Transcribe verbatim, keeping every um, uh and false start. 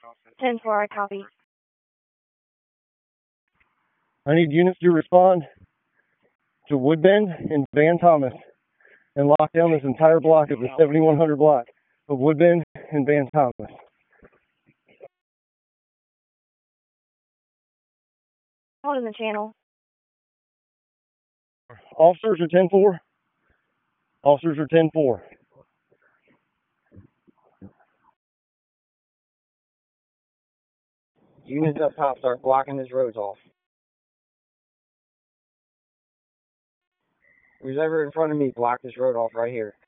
ten four, I copy. I need units to respond to Woodbend and Van Thomas and lock down this entire block of the seventy-one hundred block of Woodbend and Van Thomas. Holding the channel. Officers are ten four. Officers are ten four. Units up top start blocking this roads off. Who's ever in front of me, block this road off right here.